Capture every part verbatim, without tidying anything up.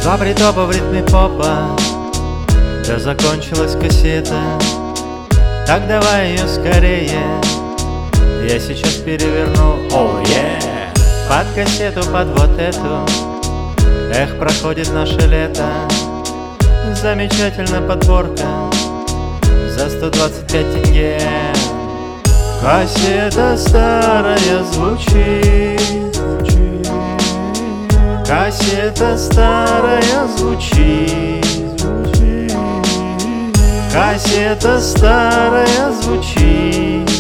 Два притопа в ритме попа, да закончилась кассета. Так давай ее скорее, я сейчас переверну. Оу, oh, yeah. Под кассету, под вот эту. Эх, проходит наше лето. Замечательная подборка за сто двадцать пять тенге. Кассета старая звучит, кассета старая звучит, кассета старая звучит,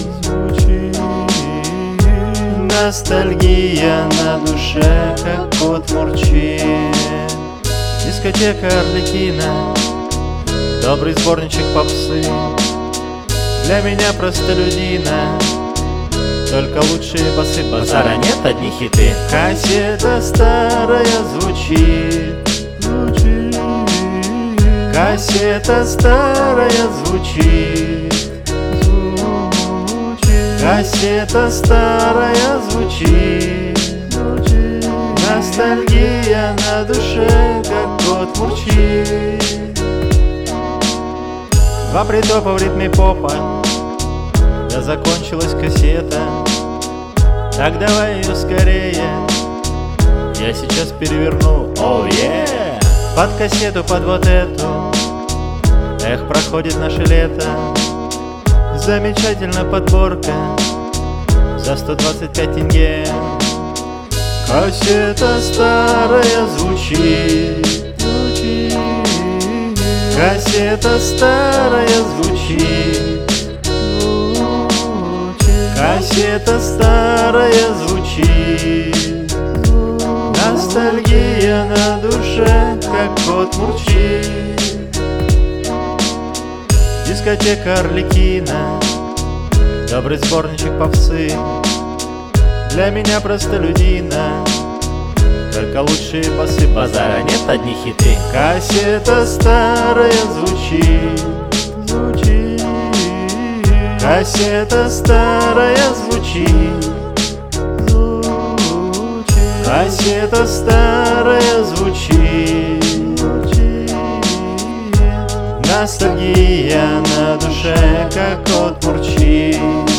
ностальгия на душе, как кот мурчит. Дискотека Арлекино, добрый сборничек попсы. Для меня простолюдина, только лучшие басы. Базара нет, одни хиты. Кассета старая звучит, звучит. Кассета старая звучит, звучит. Кассета старая звучит, звучит. Ностальгия на душе, как кот мурчит. Два притопа в ритме попа, да закончилась кассета. Так давай ее скорее, я сейчас переверну. Оу, oh, yeah. Под кассету, под вот эту. Эх, проходит наше лето. Замечательная подборка за сто двадцать пять тенге. Кассета старая звучит, звучит. Кассета старая звучит, звучит. Кассета старая звучит, звучит. Ностальгия на душе, как кот мурчит. Дискотека Арлекино, добрый сборничек попсы. Для меня простолюдина, только лучшие басы. Базара нет, одни хиты. Кассета старая звучит, звучит. Кассета старая звучит, звучит. Кассета старая звучит, звучит. Ностальгия на душе, как кот мурчит.